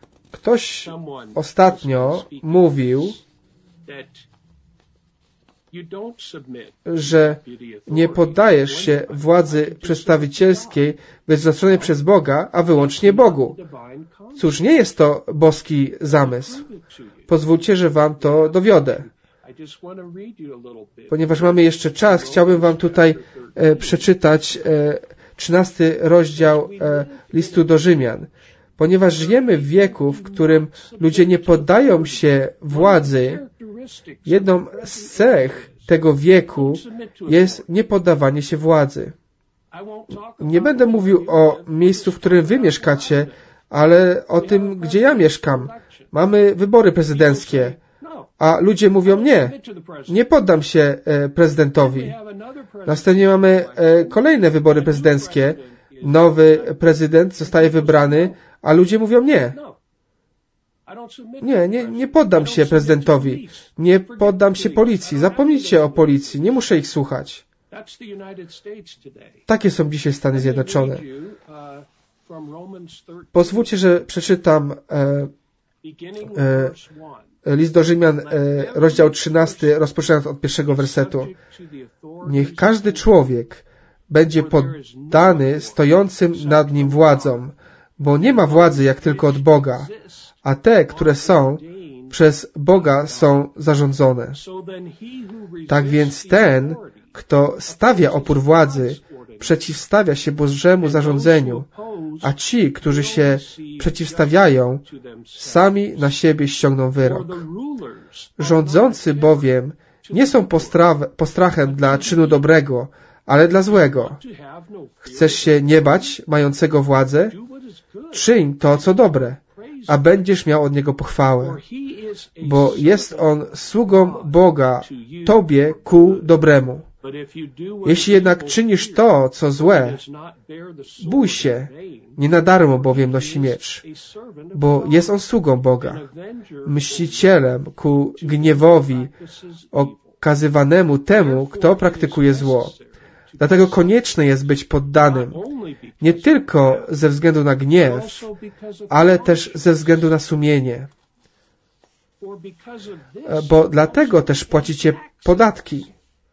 Ktoś ostatnio mówił, że nie poddajesz się władzy przedstawicielskiej wyznaczonej przez Boga, a wyłącznie Bogu. Cóż, nie jest to boski zamysł. Pozwólcie, że wam to dowiodę. Ponieważ mamy jeszcze czas, chciałbym wam tutaj przeczytać 13 rozdział listu do Rzymian. Ponieważ żyjemy w wieku, w którym ludzie nie poddają się władzy, jedną z cech tego wieku jest niepoddawanie się władzy. Nie będę mówił o miejscu, w którym wy mieszkacie, ale o tym, gdzie ja mieszkam. Mamy wybory prezydenckie, a ludzie mówią nie poddam się prezydentowi. Następnie mamy kolejne wybory prezydenckie. Nowy prezydent zostaje wybrany, a ludzie mówią nie poddam się prezydentowi, nie poddam się policji, zapomnijcie o policji, nie muszę ich słuchać. Takie są dzisiaj Stany Zjednoczone. Pozwólcie, że przeczytam list do Rzymian, rozdział 13, rozpoczynając od pierwszego wersetu. Niech każdy człowiek będzie poddany stojącym nad nim władzom, bo nie ma władzy jak tylko od Boga, a te, które są, przez Boga są zarządzone. Tak więc ten, kto stawia opór władzy, przeciwstawia się Bożemu zarządzeniu, a ci, którzy się przeciwstawiają, sami na siebie ściągną wyrok. Rządzący bowiem nie są postrachem dla czynu dobrego, ale dla złego. Chcesz się nie bać mającego władzę? Czyń to, co dobre, a będziesz miał od Niego pochwałę, bo jest On sługą Boga Tobie ku dobremu. Jeśli jednak czynisz to, co złe, bój się, nie na darmo bowiem nosi miecz, bo jest on sługą Boga, mścicielem ku gniewowi okazywanemu temu, kto praktykuje zło. Dlatego konieczne jest być poddanym, nie tylko ze względu na gniew, ale też ze względu na sumienie. Bo dlatego też płacicie podatki.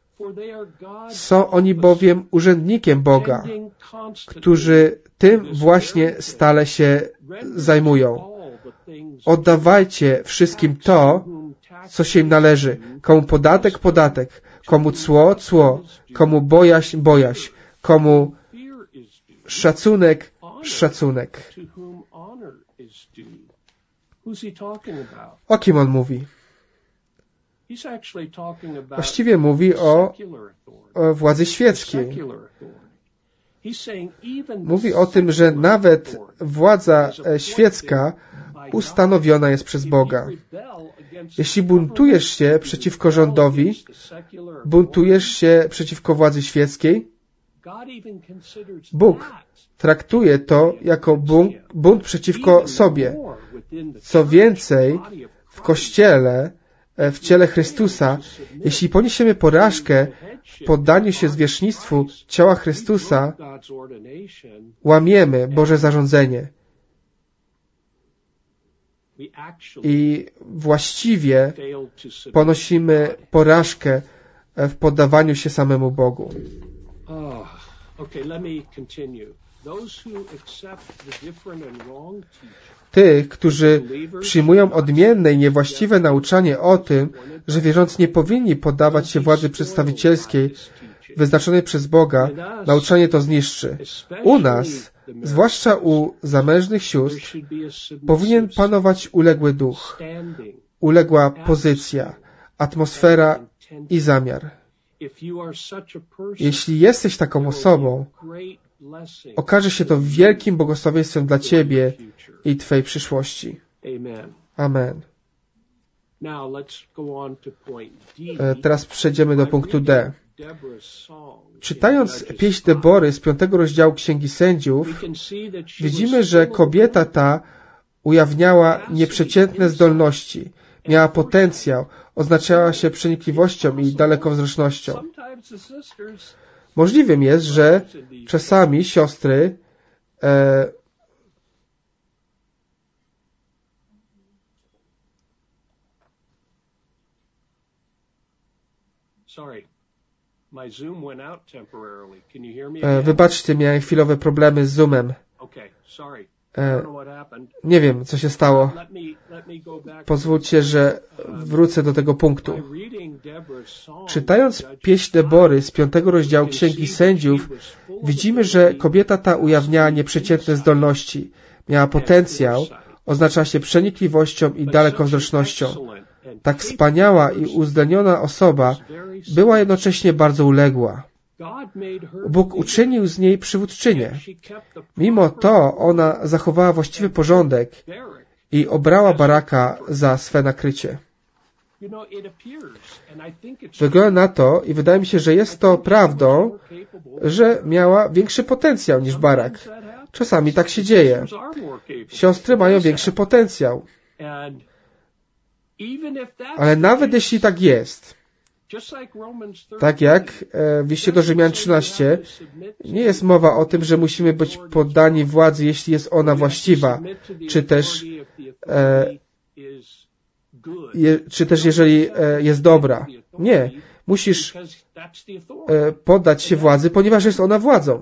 Są oni bowiem urzędnikiem Boga, którzy tym właśnie stale się zajmują. Oddawajcie wszystkim to, co się im należy. Komu podatek, podatek. Komu cło, cło. Komu bojaźń, bojaźń. Komu szacunek, szacunek. O kim on mówi? Właściwie mówi o władzy świeckiej. Mówi o tym, że nawet władza świecka ustanowiona jest przez Boga. Jeśli buntujesz się przeciwko rządowi, buntujesz się przeciwko władzy świeckiej, Bóg traktuje to jako bunt przeciwko sobie. Co więcej, w Kościele, w ciele Chrystusa, jeśli poniesiemy porażkę w poddaniu się zwierzchnictwu ciała Chrystusa, łamiemy Boże zarządzenie. I właściwie ponosimy porażkę w poddawaniu się samemu Bogu. Tych, którzy przyjmują odmienne i niewłaściwe nauczanie o tym, że wierzący nie powinni poddawać się władzy przedstawicielskiej wyznaczonej przez Boga, nauczanie to zniszczy. U nas, zwłaszcza u zamężnych sióstr, powinien panować uległy duch, uległa pozycja, atmosfera i zamiar. Jeśli jesteś taką osobą, okaże się to wielkim błogosławieństwem dla Ciebie i Twojej przyszłości. Amen. Teraz przejdziemy do punktu D. Czytając pieśń Debory z 5 rozdziału Księgi Sędziów, widzimy, że kobieta ta ujawniała nieprzeciętne zdolności, miała potencjał, oznaczała się przenikliwością i dalekowzrocznością. Możliwym jest, że czasami siostry Wybaczcie, miałem chwilowe problemy z Zoomem. Nie wiem, co się stało. Pozwólcie, że wrócę do tego punktu. Czytając pieśń Debory z 5 rozdziału Księgi Sędziów, widzimy, że kobieta ta ujawniała nieprzeciętne zdolności. Miała potencjał, oznaczała się przenikliwością i dalekowzrocznością. Tak wspaniała i uzdolniona osoba była jednocześnie bardzo uległa. Bóg uczynił z niej przywódczynię. Mimo to ona zachowała właściwy porządek i obrała Baraka za swe nakrycie. Wygląda na to, i wydaje mi się, że jest to prawdą, że miała większy potencjał niż Barak. Czasami tak się dzieje. Siostry mają większy potencjał. Ale nawet jeśli tak jest, tak jak w liście do Rzymian 13, nie jest mowa o tym, że musimy być poddani władzy, jeśli jest ona właściwa, czy też jeżeli jest dobra. Nie. Musisz poddać się władzy, ponieważ jest ona władzą.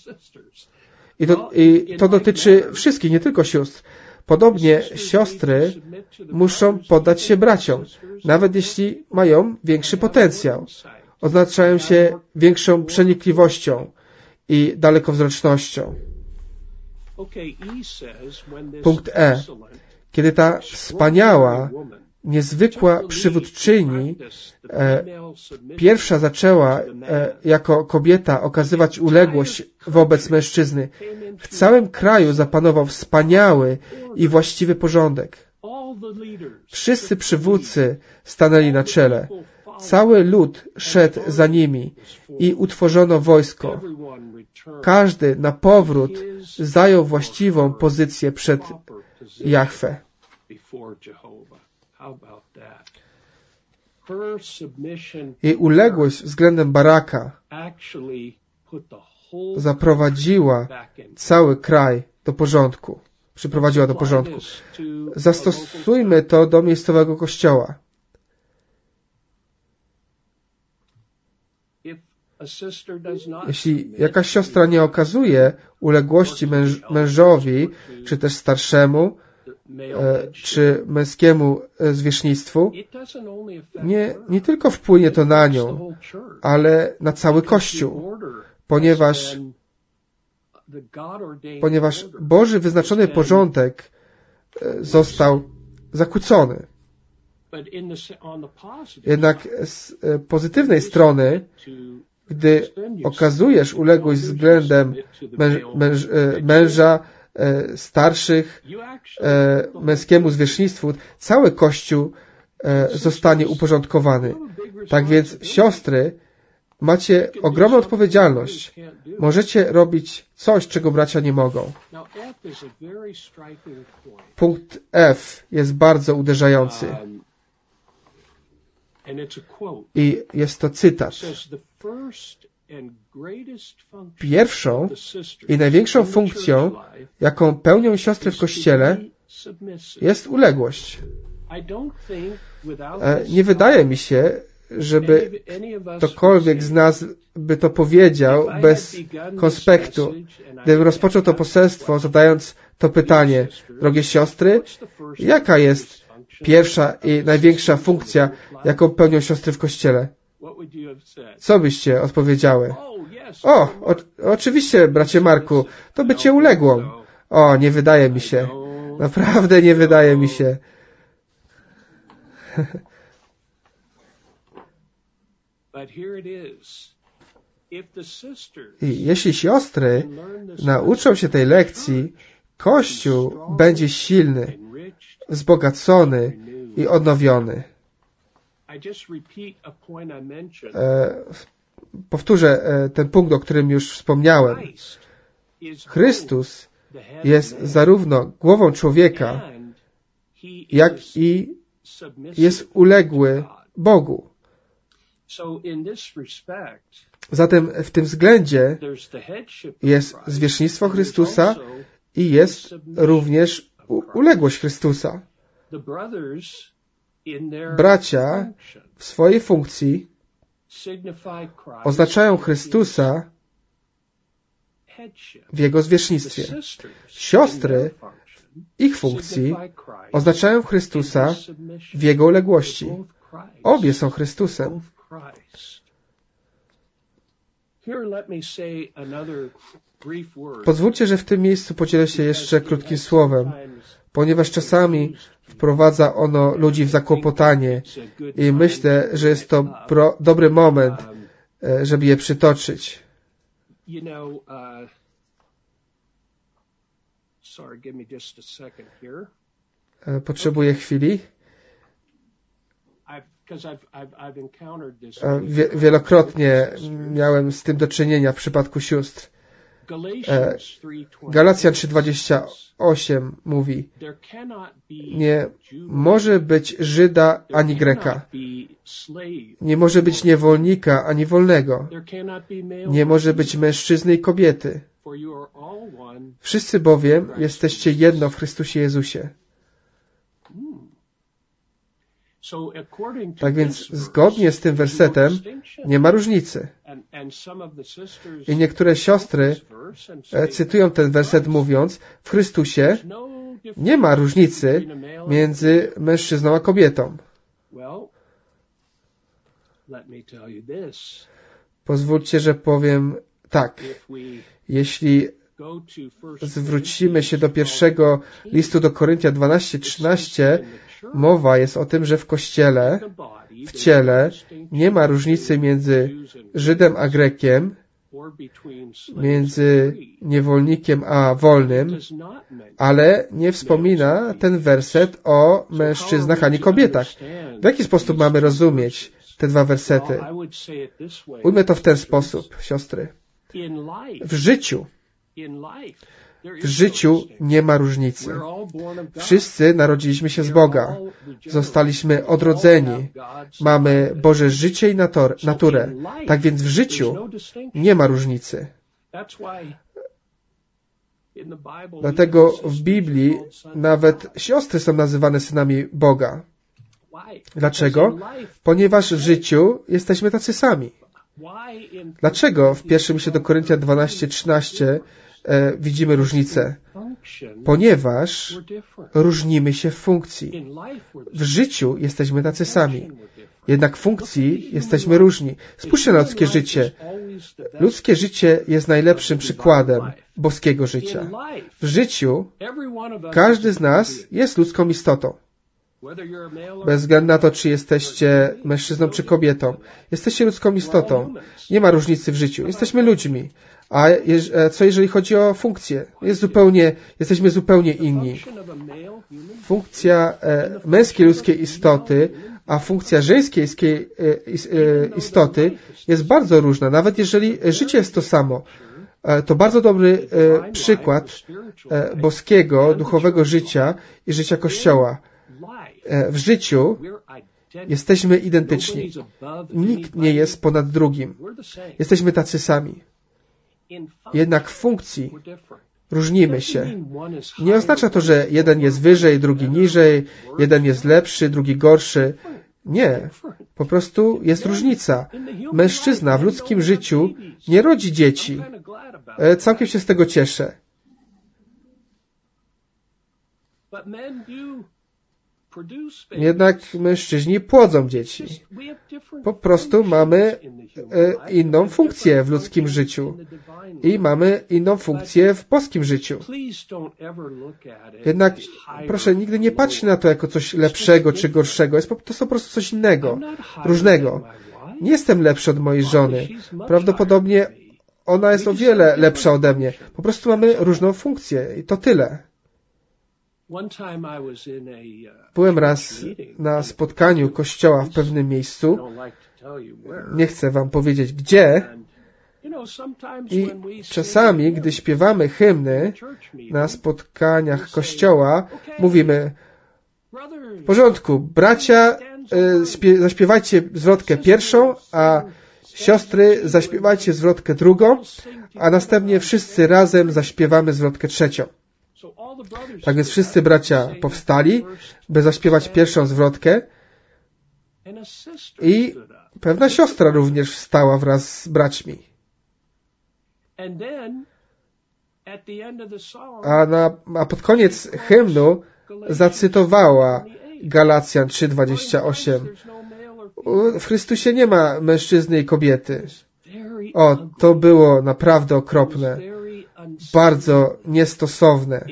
I to dotyczy wszystkich, nie tylko sióstr. Podobnie siostry muszą poddać się braciom, nawet jeśli mają większy potencjał. Oznaczają się większą przenikliwością i dalekowzrocznością. Punkt E. Kiedy ta wspaniała, niezwykła przywódczyni pierwsza zaczęła jako kobieta okazywać uległość wobec mężczyzny, w całym kraju zapanował wspaniały i właściwy porządek. Wszyscy przywódcy stanęli na czele. Cały lud szedł za nimi i utworzono wojsko. Każdy na powrót zajął właściwą pozycję przed Jahwe. Jej uległość względem Baraka zaprowadziła cały kraj do porządku. Przyprowadziła do porządku. Zastosujmy to do miejscowego kościoła. Jeśli jakaś siostra nie okazuje uległości mężowi, czy też starszemu, czy męskiemu zwierzchnictwu, nie tylko wpłynie to na nią, ale na cały Kościół, ponieważ Boży wyznaczony porządek został zakłócony. Jednak z pozytywnej strony, gdy okazujesz uległość względem męża, starszych, męskiemu zwierzchnictwu, cały Kościół zostanie uporządkowany. Tak więc, siostry, macie ogromną odpowiedzialność. Możecie robić coś, czego bracia nie mogą. Punkt F jest bardzo uderzający. I jest to cytat. Pierwszą i największą funkcją, jaką pełnią siostry w Kościele, jest uległość. Nie wydaje mi się, żeby ktokolwiek z nas by to powiedział bez konspektu. Gdybym rozpoczął to poselstwo, zadając to pytanie, drogie siostry, jaka jest pierwsza i największa funkcja, jaką pełnią siostry w Kościele? Co byście odpowiedziały? Oczywiście, bracie Marku, to bycie uległą. Nie wydaje mi się. Naprawdę nie wydaje mi się. I jeśli siostry nauczą się tej lekcji, Kościół będzie silny, wzbogacony i odnowiony. Powtórzę ten punkt, o którym już wspomniałem. Chrystus jest zarówno głową człowieka, jak i jest uległy Bogu. Zatem w tym względzie jest zwierzchnictwo Chrystusa i jest również uległość Chrystusa. Bracia w swojej funkcji oznaczają Chrystusa w Jego zwierzchnictwie. Siostry, ich funkcji, oznaczają Chrystusa w Jego uległości. Obie są Chrystusem. Pozwólcie, że w tym miejscu podzielę się jeszcze krótkim słowem, ponieważ czasami wprowadza ono ludzi w zakłopotanie i myślę, że jest to dobry moment, żeby je przytoczyć. Potrzebuję chwili. Wielokrotnie miałem z tym do czynienia w przypadku sióstr. Galacjan 3:28 mówi: nie może być Żyda ani Greka, nie może być niewolnika ani wolnego, nie może być mężczyzny i kobiety. Wszyscy bowiem jesteście jedno w Chrystusie Jezusie. Tak więc zgodnie z tym wersetem nie ma różnicy. I niektóre siostry cytują ten werset mówiąc: w Chrystusie nie ma różnicy między mężczyzną a kobietą. Pozwólcie, że powiem tak. Jeśli zwrócimy się do pierwszego listu do Koryntian 12:13, mowa jest o tym, że w Kościele, w ciele nie ma różnicy między Żydem a Grekiem, między niewolnikiem a wolnym, ale nie wspomina ten werset o mężczyznach ani kobietach. W jaki sposób mamy rozumieć te dwa wersety? Ujmę to w ten sposób, siostry. W życiu nie ma różnicy. Wszyscy narodziliśmy się z Boga. Zostaliśmy odrodzeni. Mamy Boże życie i naturę. Tak więc w życiu nie ma różnicy. Dlatego w Biblii nawet siostry są nazywane synami Boga. Dlaczego? Ponieważ w życiu jesteśmy tacy sami. Dlaczego w pierwszym liście do Koryntian 12:13 widzimy różnicę? Ponieważ różnimy się w funkcji. W życiu jesteśmy tacy sami. Jednak w funkcji jesteśmy różni. Spójrzcie na ludzkie życie. Ludzkie życie jest najlepszym przykładem boskiego życia. W życiu każdy z nas jest ludzką istotą. Bez względu na to, czy jesteście mężczyzną, czy kobietą. Jesteście ludzką istotą. Nie ma różnicy w życiu. Jesteśmy ludźmi. A co jeżeli chodzi o funkcję? Jesteśmy zupełnie inni. Funkcja męskiej ludzkiej istoty, a funkcja żeńskiej istoty jest bardzo różna. Nawet jeżeli życie jest to samo. To bardzo dobry przykład boskiego, duchowego życia i życia Kościoła. W życiu jesteśmy identyczni. Nikt nie jest ponad drugim. Jesteśmy tacy sami. Jednak w funkcji różnimy się. Nie oznacza to, że jeden jest wyżej, drugi niżej, jeden jest lepszy, drugi gorszy. Nie. Po prostu jest różnica. Mężczyzna w ludzkim życiu nie rodzi dzieci. Całkiem się z tego cieszę. Jednak mężczyźni płodzą dzieci. Po prostu mamy inną funkcję w ludzkim życiu i mamy inną funkcję w boskim życiu. Jednak proszę, nigdy nie patrzcie na to jako coś lepszego czy gorszego. To jest po prostu coś innego, różnego. Nie jestem lepszy od mojej żony. Prawdopodobnie ona jest o wiele lepsza ode mnie. Po prostu mamy różną funkcję i to tyle. Byłem raz na spotkaniu Kościoła w pewnym miejscu. Nie chcę wam powiedzieć gdzie. I czasami, gdy śpiewamy hymny na spotkaniach Kościoła, mówimy: w porządku, bracia, zaśpiewajcie zwrotkę pierwszą, a siostry zaśpiewajcie zwrotkę drugą, a następnie wszyscy razem zaśpiewamy zwrotkę trzecią. Tak więc wszyscy bracia powstali, by zaśpiewać pierwszą zwrotkę i pewna siostra również wstała wraz z braćmi. A pod koniec hymnu zacytowała Galacjan 3:28. W Chrystusie nie ma mężczyzny i kobiety. O, to było naprawdę okropne. Bardzo niestosowne.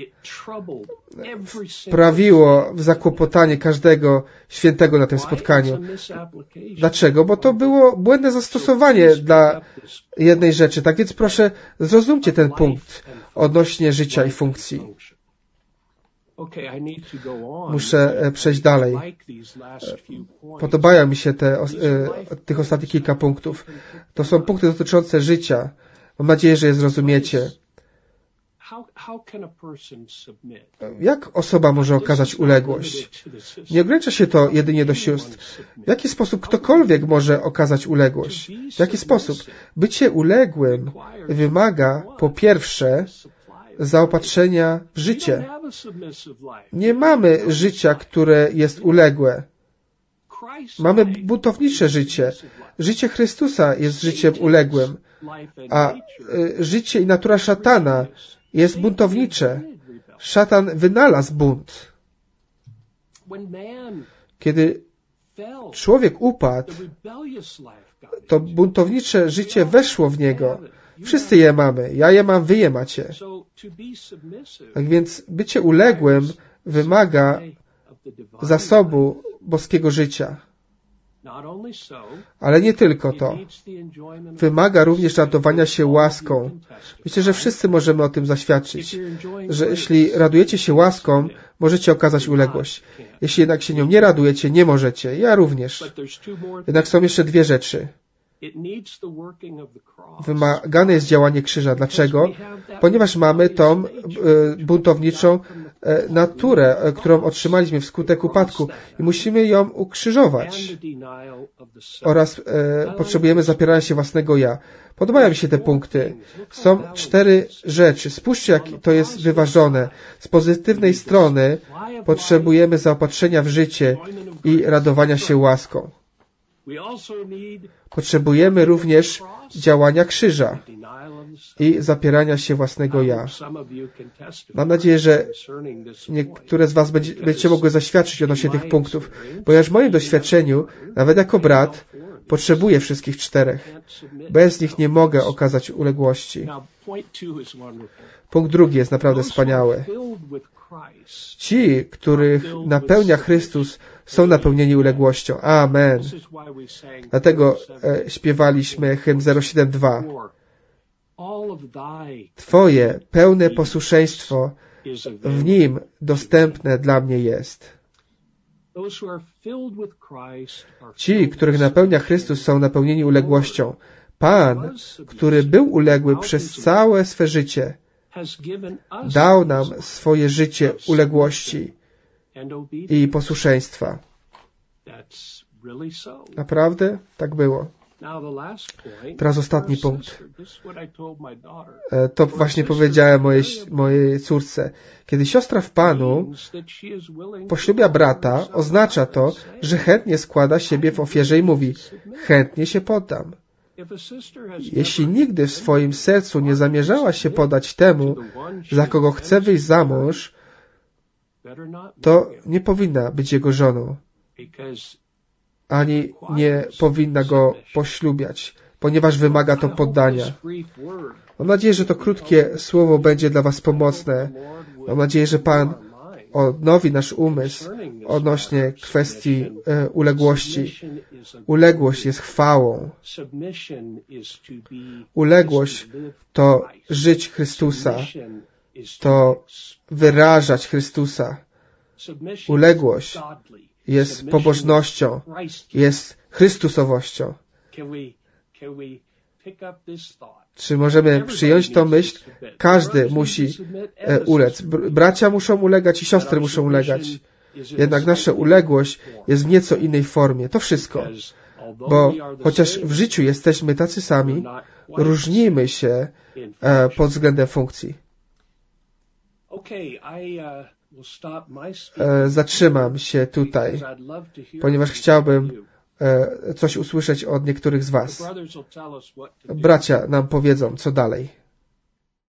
Prawiło w zakłopotanie każdego świętego na tym spotkaniu. Dlaczego? Bo to było błędne zastosowanie dla jednej rzeczy. Tak więc proszę, zrozumcie ten punkt odnośnie życia i funkcji. Muszę przejść dalej. Podobają mi się tych ostatnich kilka punktów. To są punkty dotyczące życia. Mam nadzieję, że je zrozumiecie. Jak osoba może okazać uległość? Nie ogranicza się to jedynie do sióstr. W jaki sposób ktokolwiek może okazać uległość? W jaki sposób? Bycie uległym wymaga po pierwsze zaopatrzenia w życie. Nie mamy życia, które jest uległe. Mamy buntownicze życie. Życie Chrystusa jest życiem uległym, a życie i natura szatana jest buntownicze. Szatan wynalazł bunt. Kiedy człowiek upadł, to buntownicze życie weszło w niego. Wszyscy je mamy. Ja je mam, wy je macie. Tak więc bycie uległym wymaga zasobu boskiego życia. Ale nie tylko to. Wymaga również radowania się łaską. Myślę, że wszyscy możemy o tym zaświadczyć, że jeśli radujecie się łaską, możecie okazać uległość. Jeśli jednak się nią nie radujecie, nie możecie. Ja również. Jednak są jeszcze dwie rzeczy. Wymagane jest działanie krzyża. Dlaczego? Ponieważ mamy tą buntowniczą naturę, którą otrzymaliśmy wskutek upadku i musimy ją ukrzyżować. Oraz potrzebujemy zapierania się własnego ja. Podobają mi się te punkty. Są 4 rzeczy. Spójrzcie, jak to jest wyważone. Z pozytywnej strony potrzebujemy zaopatrzenia w życie i radowania się łaską. Potrzebujemy również działania krzyża i zapierania się własnego ja. Mam nadzieję, że niektóre z Was będziecie mogły zaświadczyć odnośnie tych punktów, ponieważ w moim doświadczeniu, nawet jako brat, potrzebuję wszystkich 4. Bez nich nie mogę okazać uległości. Punkt 2 jest naprawdę wspaniały. Ci, których napełnia Chrystus, są napełnieni uległością. Amen. Dlatego śpiewaliśmy hymn 072. Twoje pełne posłuszeństwo w Nim dostępne dla mnie jest. Ci, których napełnia Chrystus, są napełnieni uległością. Pan, który był uległy przez całe swe życie, dał nam swoje życie uległości i posłuszeństwa. Naprawdę? Tak było. Teraz ostatni punkt. To właśnie powiedziałem mojej córce. Kiedy siostra w Panu poślubia brata, oznacza to, że chętnie składa siebie w ofierze i mówi: chętnie się poddam. Jeśli nigdy w swoim sercu nie zamierzała się podać temu, za kogo chce wyjść za mąż, to nie powinna być jego żoną, ani nie powinna go poślubiać, ponieważ wymaga to poddania. Mam nadzieję, że to krótkie słowo będzie dla Was pomocne. Mam nadzieję, że Pan odnowi nasz umysł odnośnie kwestii uległości. Uległość jest chwałą. Uległość to żyć Chrystusa, to wyrażać Chrystusa. Uległość jest pobożnością, jest Chrystusowością. Czy możemy przyjąć tą myśl? Każdy musi ulec. Bracia muszą ulegać i siostry muszą ulegać. Jednak nasza uległość jest w nieco innej formie. To wszystko. Bo chociaż w życiu jesteśmy tacy sami, różnimy się pod względem funkcji. Zatrzymam się tutaj, ponieważ chciałbym coś usłyszeć od niektórych z was. Bracia nam powiedzą, co dalej.